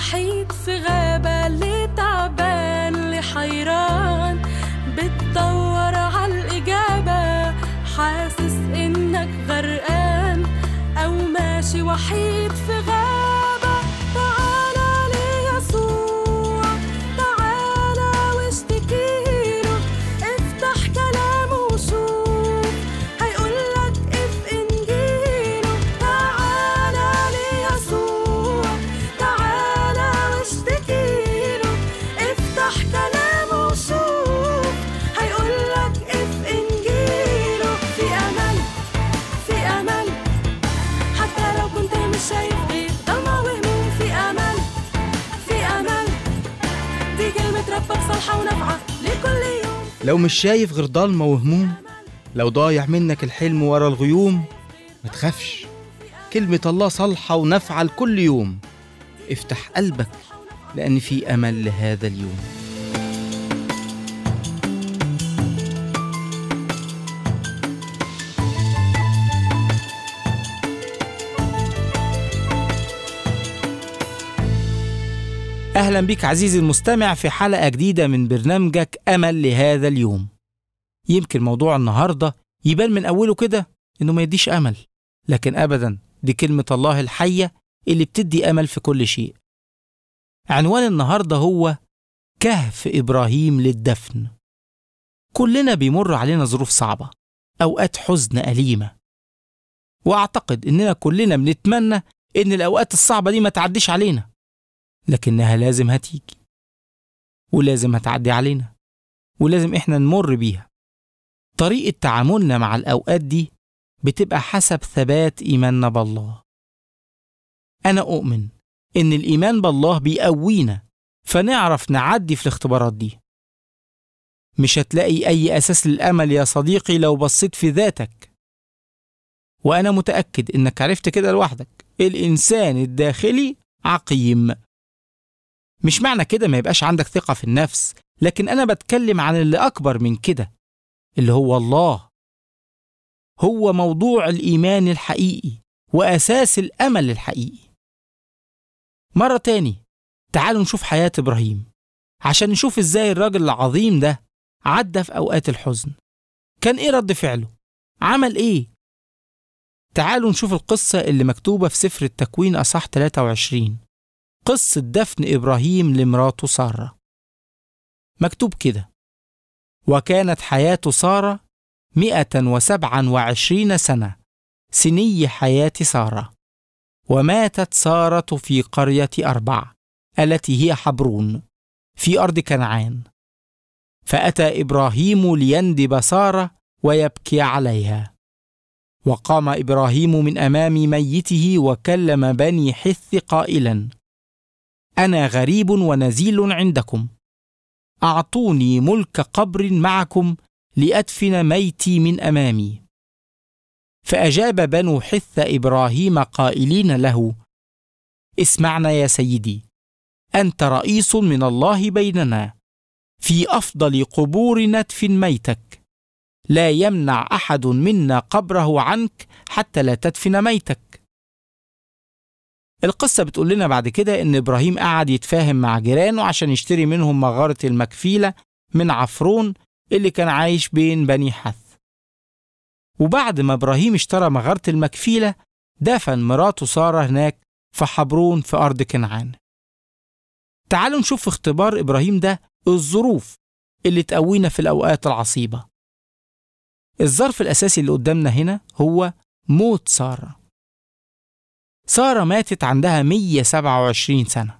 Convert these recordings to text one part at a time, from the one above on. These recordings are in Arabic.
وحيد في غابة، اللي تعبان اللي حيران، بتدور عالإجابة، حاسس إنك غرقان أو ماشي وحيد في غابة. تعالى ليسوع، تعالى واشتكيله، افتح كلامه وشوف، هيقولك اف إنجيله. تعالى ليسوع، تعالى واشتكيله، افتح كلامه وشوف، هيقولك اف إنجيله. في أمل، في أمل، حتى لو كنت مش شايف غير ضلمة وهموم. في أمل، في أمل، دي كلمة ربك صالحة ونافعة لكل يوم. لو مش شايف غير ضلمة وهموم، لو ضايع منك الحلم ورا الغيوم، ما تخافش، كلمة الله صالحة ونافعة لكل يوم. افتح قلبك لأن في أمل لهذا اليوم. أهلا بك عزيزي المستمع في حلقة جديدة من برنامجك أمل لهذا اليوم. يمكن موضوع النهاردة يبان من أوله كده إنه ما يديش أمل، لكن أبدا، دي كلمة الله الحية اللي بتدي أمل في كل شيء. عنوان النهاردة هو كهف إبراهيم للدفن. كلنا بيمر علينا ظروف صعبة، أوقات حزن أليمة، وأعتقد إننا كلنا بنتمنى إن الأوقات الصعبة دي ما تعديش علينا، لكنها لازم هتيجي، ولازم هتعدي علينا، ولازم إحنا نمر بيها. طريقة تعاملنا مع الأوقات دي بتبقى حسب ثبات إيماننا بالله. أنا أؤمن إن الإيمان بالله بيقوينا فنعرف نعدي في الاختبارات دي. مش هتلاقي أي أساس للأمل يا صديقي لو بصيت في ذاتك، وأنا متأكد إنك عرفت كده لوحدك. الإنسان الداخلي عقيم. مش معنى كده ما يبقاش عندك ثقة في النفس، لكن أنا بتكلم عن اللي أكبر من كده، اللي هو الله. هو موضوع الإيمان الحقيقي وأساس الأمل الحقيقي. مرة تاني تعالوا نشوف حياة إبراهيم عشان نشوف إزاي الراجل العظيم ده عدى في أوقات الحزن. كان إيه رد فعله؟ عمل إيه؟ تعالوا نشوف القصة اللي مكتوبة في سفر التكوين أصحاح 23، قصة دفن إبراهيم لمراته سارة. مكتوب كده: وكانت حياة سارة 127 سنة، سني حياة سارة. وماتت سارة في قرية أربع التي هي حبرون في أرض كنعان. فأتى إبراهيم ليندب سارة ويبكي عليها. وقام إبراهيم من أمام ميته وكلم بني حث قائلا: أنا غريب ونزيل عندكم، أعطوني ملك قبر معكم لأدفن ميتي من أمامي. فأجاب بنو حث إبراهيم قائلين له: اسمعنا يا سيدي، أنت رئيس من الله بيننا، في أفضل قبور ندفن ميتك، لا يمنع أحد منا قبره عنك حتى لا تدفن ميتك. القصة بتقول لنا بعد كده إن إبراهيم قعد يتفاهم مع جيرانه عشان يشتري منهم مغارة المكفيلة من عفرون اللي كان عايش بين بني حث. وبعد ما إبراهيم اشترى مغارة المكفيلة، دفن مراته سارة هناك في حبرون في أرض كنعان. تعالوا نشوف في اختبار إبراهيم ده الظروف اللي تقوينا في الأوقات العصيبة. الظرف الأساسي اللي قدامنا هنا هو موت سارة. سارة ماتت عندها 127 سنة.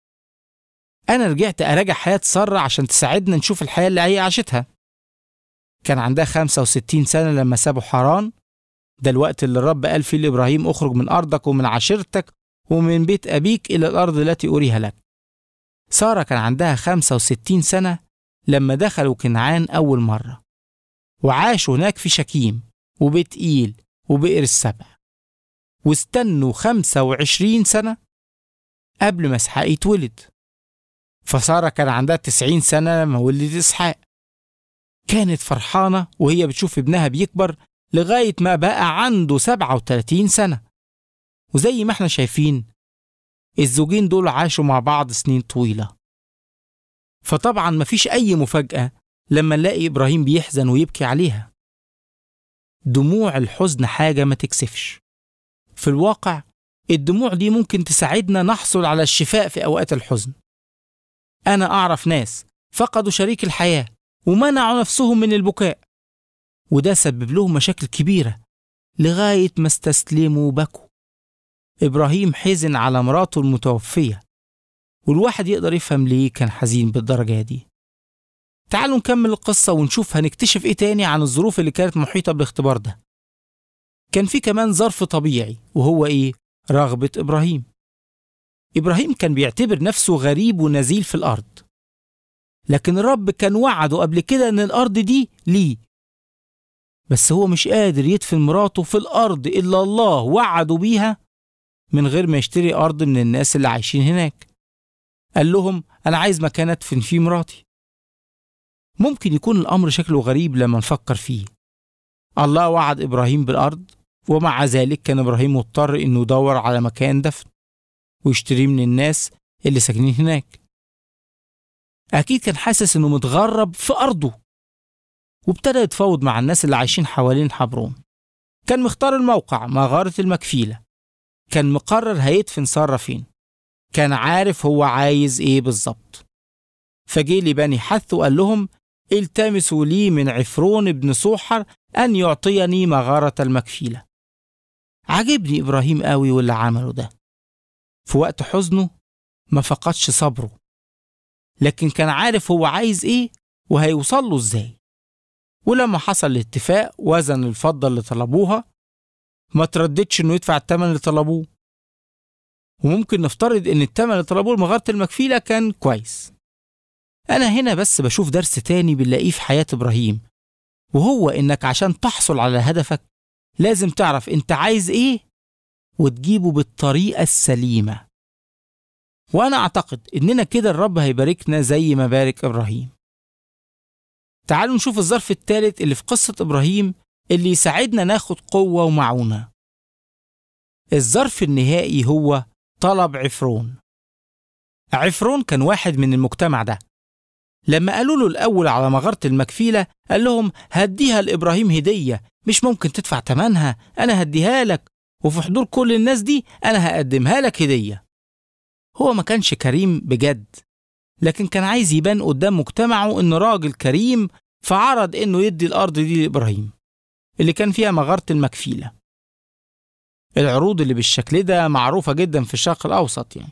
أنا رجعت أراجع حياة سارة عشان تساعدنا نشوف الحياة اللي هي عاشتها. كان عندها 65 سنة لما سابوا حران، ده الوقت اللي الرب قال فيه لإبراهيم: اخرج من أرضك ومن عشيرتك ومن بيت أبيك إلى الأرض التي أريها لك. سارة كان عندها 65 سنة لما دخلوا كنعان أول مرة، وعاشوا هناك في شكيم وبيت إيل وبئر السبع، واستنوا 25 سنة قبل ما إسحاق يتولد. فسارة كان عندها 90 سنة لما ولدت إسحاق. كانت فرحانة وهي بتشوف ابنها بيكبر لغاية ما بقى عنده 37 سنة. وزي ما احنا شايفين الزوجين دول عاشوا مع بعض سنين طويلة. فطبعا مفيش أي مفاجأة لما نلاقي إبراهيم بيحزن ويبكي عليها. دموع الحزن حاجة ما تكسفش. في الواقع الدموع دي ممكن تساعدنا نحصل على الشفاء في أوقات الحزن. أنا أعرف ناس فقدوا شريك الحياة ومنعوا نفسهم من البكاء، وده سبب لهم مشاكل كبيرة لغاية ما استسلموا وبكوا. إبراهيم حزن على مراته المتوفية، والواحد يقدر يفهم ليه كان حزين بالدرجة دي. تعالوا نكمل القصة ونشوف هنكتشف إيه تاني عن الظروف اللي كانت محيطة بالاختبار ده. كان في كمان ظرف طبيعي، وهو إيه؟ رغبة إبراهيم. إبراهيم كان بيعتبر نفسه غريب ونزيل في الأرض، لكن الرب كان وعده قبل كده إن الأرض دي ليه، بس هو مش قادر يدفن مراته في الأرض إلا الله وعده بيها من غير ما يشتري أرض من الناس اللي عايشين هناك. قال لهم أنا عايز مكان أدفن فيه مراتي. ممكن يكون الأمر شكله غريب لما نفكر فيه. الله وعد إبراهيم بالأرض، ومع ذلك كان إبراهيم مضطر إنه يدور على مكان دفن ويشتريه من الناس اللي ساكنين هناك. أكيد كان حاسس إنه متغرب في أرضه، وابتدى يتفاوض مع الناس اللي عايشين حوالين حبرون. كان مختار الموقع مغارة المكفيلة، كان مقرر هيدفن سارة فين، كان عارف هو عايز إيه بالظبط. فجي لبني حث وقال لهم التمسوا لي من عفرون ابن صوحر أن يعطيني مغارة المكفيلة. عجبني إبراهيم قوي واللي عمله ده. في وقت حزنه ما فقدش صبره، لكن كان عارف هو عايز إيه وهيوصل له إزاي. ولما حصل الاتفاق وزن الفضة اللي طلبوها، ما ترددش إنه يدفع الثمن اللي طلبوه. وممكن نفترض إن الثمن اللي طلبوه لمغارة المكفيلة كان كويس. أنا هنا بس بشوف درس تاني بنلاقيه في حياة إبراهيم، وهو إنك عشان تحصل على هدفك لازم تعرف أنت عايز إيه وتجيبه بالطريقة السليمة. وأنا أعتقد إننا كده الرب هيباركنا زي ما بارك إبراهيم. تعالوا نشوف الظرف الثالث اللي في قصة إبراهيم اللي يساعدنا ناخد قوة ومعونة. الظرف النهائي هو طلب عفرون. عفرون كان واحد من المجتمع ده. لما قالوا له الأول على مغارة المكفيلة قال لهم هديها لإبراهيم هدية، مش ممكن تدفع تمنها، أنا هديها لك، وفي حضور كل الناس دي أنا هقدمها لك هدية. هو ما كانش كريم بجد، لكن كان عايز يبان قدام مجتمعه إنه راجل كريم، فعرض إنه يدي الأرض دي لإبراهيم اللي كان فيها مغارة المكفيلة. العروض اللي بالشكل ده معروفة جدا في الشرق الأوسط يعني.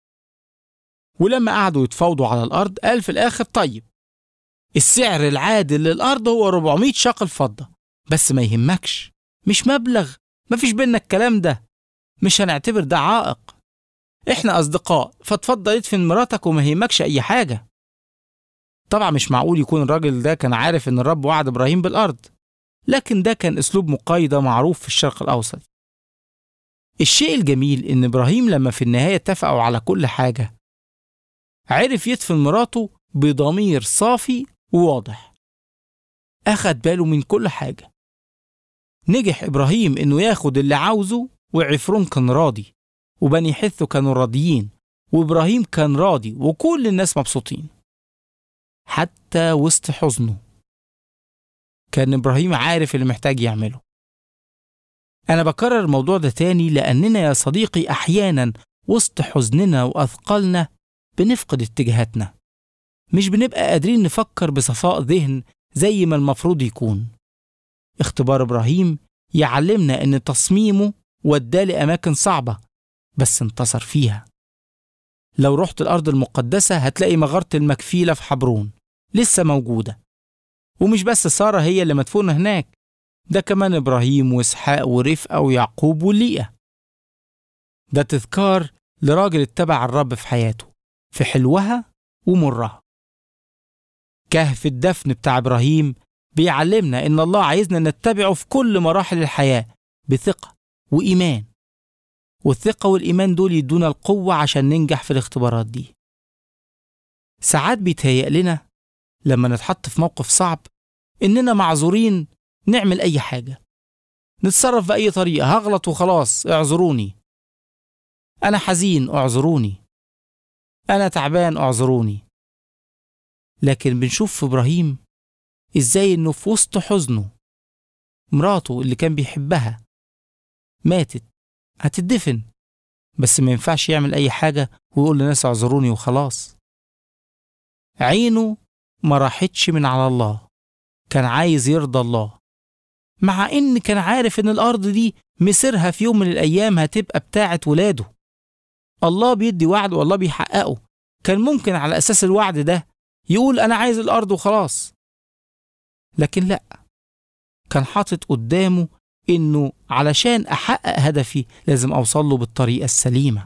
ولما قعدوا يتفاوضوا على الأرض قال في الآخر طيب السعر العادل للأرض هو 400 شقل فضة، بس ما يهمكش، مش مبلغ، ما فيش بينا الكلام ده، مش هنعتبر ده عائق، احنا أصدقاء، فتفضل ادفن مراتك وما يهمكش أي حاجة. طبعا مش معقول يكون الراجل ده كان عارف إن الرب وعد إبراهيم بالأرض، لكن ده كان أسلوب مقايضة معروف في الشرق الأوسط. الشيء الجميل إن إبراهيم لما في النهاية اتفقوا على كل حاجة عرف يدفن مراته بضمير صافي وواضح، أخد باله من كل حاجة. نجح إبراهيم إنه ياخد اللي عاوزه، وعفرون كان راضي، وبني حث كانوا راضيين، وإبراهيم كان راضي، وكل الناس مبسوطين. حتى وسط حزنه كان إبراهيم عارف اللي محتاج يعمله. أنا بكرر الموضوع ده تاني لأننا يا صديقي أحيانا وسط حزننا وأثقالنا بنفقد اتجاهاتنا، مش بنبقى قادرين نفكر بصفاء ذهن زي ما المفروض يكون. اختبار إبراهيم يعلمنا إن تصميمه وداه لأماكن صعبة بس انتصر فيها. لو رحت الأرض المقدسة هتلاقي مغارة المكفيلة في حبرون لسه موجودة، ومش بس سارة هي اللي مدفونة هناك، ده كمان إبراهيم وإسحاق ورفقة ويعقوب وليئة. ده تذكار لراجل اتبع الرب في حياته، في حلوها ومرها. كهف الدفن بتاع إبراهيم بيعلمنا إن الله عايزنا نتبعه في كل مراحل الحياة بثقة وإيمان، والثقة والإيمان دول يدونا القوة عشان ننجح في الاختبارات دي. ساعات بيتهيأ لنا لما نتحط في موقف صعب إننا معذورين نعمل أي حاجة، نتصرف بأي طريقة، هغلط وخلاص اعذروني. أنا حزين اعذروني، أنا تعبان اعذروني. لكن بنشوف في إبراهيم إزاي إنه في وسط حزنه مراته اللي كان بيحبها ماتت، هتدفن، بس ما ينفعش يعمل أي حاجة ويقول للناس اعذروني وخلاص. عينه ما راحتش من على الله، كان عايز يرضى الله، مع إن كان عارف إن الأرض دي مصيرها في يوم من الأيام هتبقى بتاعة ولاده. الله بيدي وعد والله بيحققه. كان ممكن على أساس الوعد ده يقول أنا عايز الأرض وخلاص، لكن لأ، كان حاطط قدامه إنه علشان أحقق هدفي لازم أوصل له بالطريقة السليمة.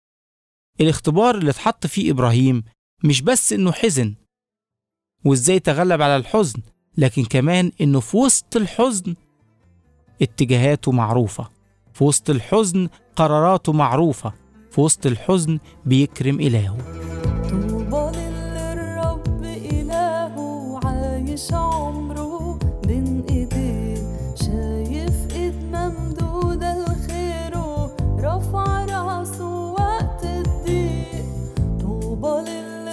الاختبار اللي اتحط فيه إبراهيم مش بس إنه حزن وإزاي تغلب على الحزن، لكن كمان إنه في وسط الحزن اتجاهاته معروفة، في وسط الحزن قراراته معروفة، في وسط الحزن بيكرم إلهه. طوبى للرب إلهه عايش عمره بين إيديه، شايف إيد ممدودة لخيره، رفع راسه وقت الضيق. طوبى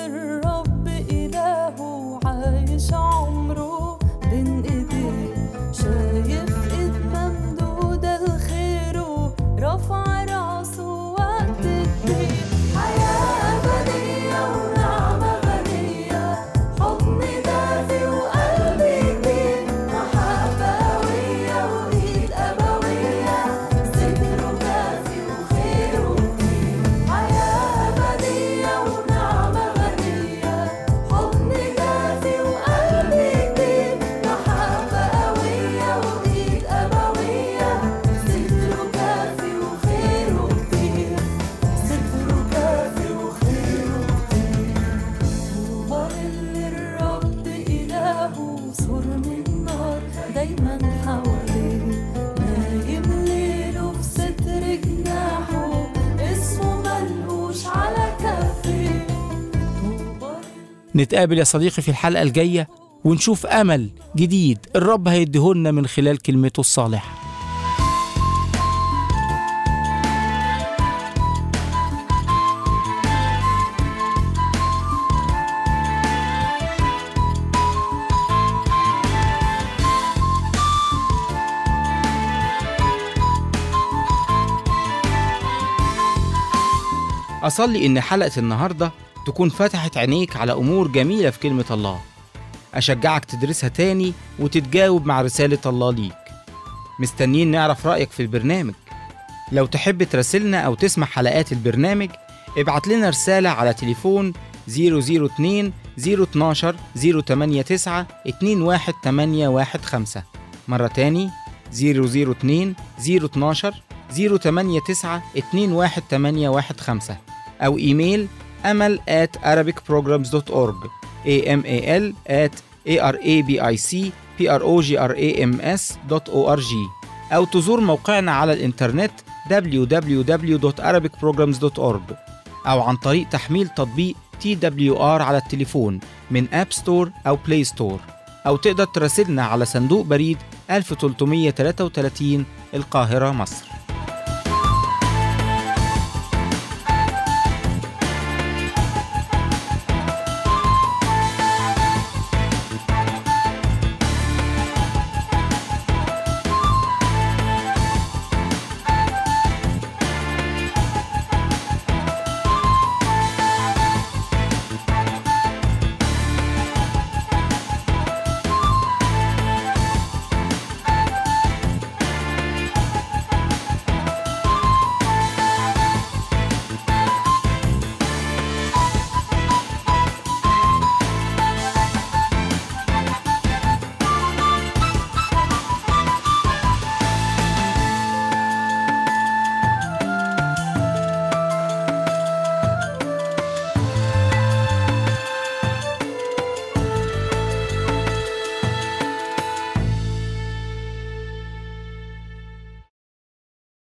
للرب إلهه عايش عمره بين إيديه، شايف إيد ممدودة لخيره، رفع راسه وقت الضيق. حياة أبدية ونعمة غنية، حضن دافي وقلب كبير، محبة قوية وإيد أبوية، ستره كافي وخيره كتير. حياة أبدية ونعمة غنية، حضن دافي وقلب كبير، محبة قوية وإيد أبوية، ستره كافي وخيره كتير، ستره كافي وخيره كتير. طوبى للرب إلهه سور من نار دايما حواليه، نايم ليله في ستر جناحه، اسمه ملقوش على كفيه. طوبى نتقابل يا صديقي في الحلقة الجاية ونشوف أمل جديد الرب هيديهولنا من خلال كلمته الصالحة. أصلي إن حلقة النهاردة تكون فتحت عينيك على أمور جميلة في كلمة الله. أشجعك تدرسها تاني وتتجاوب مع رسالة الله ليك. مستنيين نعرف رأيك في البرنامج. لو تحب تراسلنا أو تسمع حلقات البرنامج ابعت لنا رسالة على تليفون 002 012 089 21815. مرة تاني 002 012 089 21815، أو إيميل amal@arabicprograms.org amal@arabicprograms.org، أو تزور موقعنا على الإنترنت www.arabicprograms.org، أو عن طريق تحميل تطبيق TWR على التليفون من أب ستور أو بلاي ستور، أو تقدر تراسلنا على صندوق بريد 1333 القاهرة مصر.